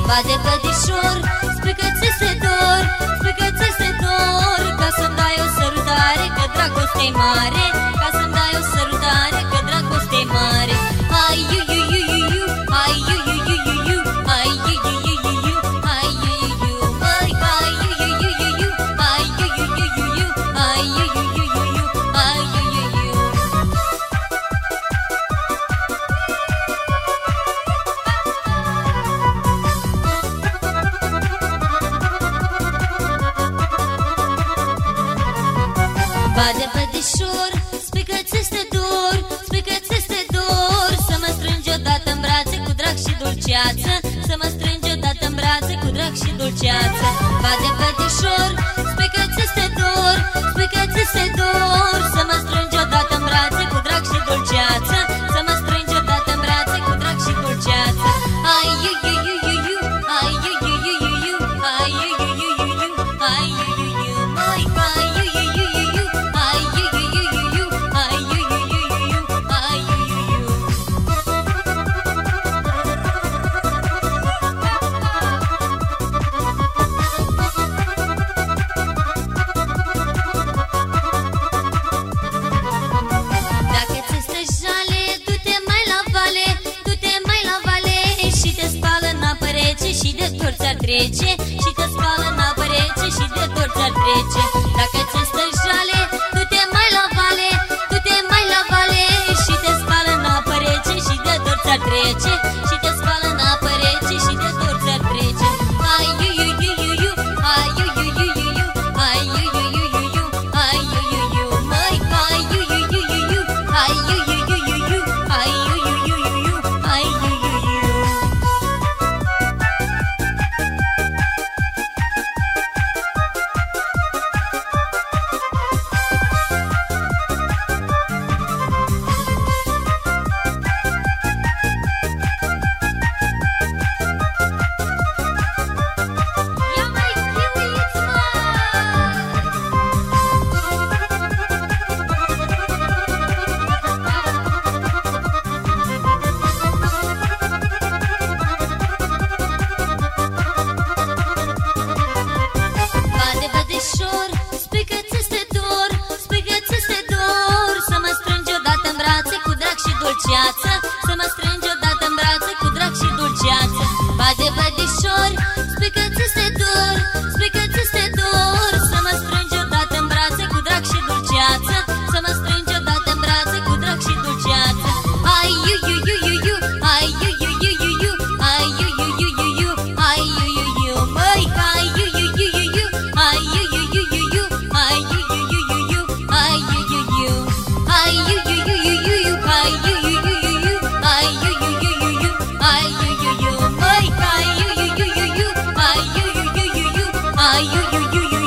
Bade bădișor, spui că ți se dor, spui că ți se dor, ca să-mi dai o sărutare, că dragoste-i mare, ca să-mi dai o sărutare, că dragoste-i mare. Ai iu iu iu iu iu, ai iu iu iu iu iu, ai iu iu iu iu iu, ai iu iu iu, măi, ai iu iu iu iu iu, ai iu iu iu iu iu, ai iu iu iu iu iu, ai iu iu iu. Bade bădișor, spui că ți este dor, spui că ți este dor, să mă strângi odată în brațe cu drag și dulceață, să mă strângi odată în brațe cu drag și dulceață. Bade bădișor, spui că ți este dor, spui că ți este dor, să mă strângi odată în brațe cu drag și dulceață, să mă strângi odată în brațe cu drag și dulceață. Ai iu iu iu iu iu, ai iu iu iu iu iu, ai iu iu iu iu iu, ai iu iu iu, măi, ai iu iu iu iu iu, ai iu iu iu iu iu, ai iu iu iu iu iu, ai iu iu iu. Dacă ți este jale, du-te mai la vale, du-te mai la vale, și te spală în apă rece și de tot ți-ar trece, și te spală în apă rece și de tot ți-ar trece. Dacă ți este jale, du-te mai la vale, du-te mai la vale, și te spală în apă rece și de tot ți-ar trece, și te spală în apă rece și de tot ți-ar trece. Ai iu iu iu iu iu, ai iu iu iu iu iu, ai iu iu iu iu iu, ai iu iu iu, măi, ai iu iu iu iu iu, ai iu iu iu iu iu, ai iu iu iu iu iu, ai iu iu iu. Ia mai chiuiți, mă! Bade bădișor, spui că ți este dor, spui că ți este dor, să mă strângi odată în brațe cu drag și dulceață, să mă strângi odată în brațe cu drag și dulceață. Bade bădișor, spui că ți este dor, spui că ți este dor, să mă strângi odată în brațe cu drag și dulceață, să mă strângi odată în brațe cu drag și dulceață. Ai iu iu iu iu iu, ai iu iu iu iu iu, ai iu iu iu iu iu, ai iu iu iu, măi, ai iu iu iu iu iu, ai iu iu iu iu iu, ai iu iu iu iu iu, ai iu iu iu, ai iu iu iu iu iu, ai iu iu iu iu iu, ai iu iu iu iu iu, ai iu iu iu, măi, ai iu iu iu iu iu, ai iu iu iu iu iu, ai iu iu iu iu.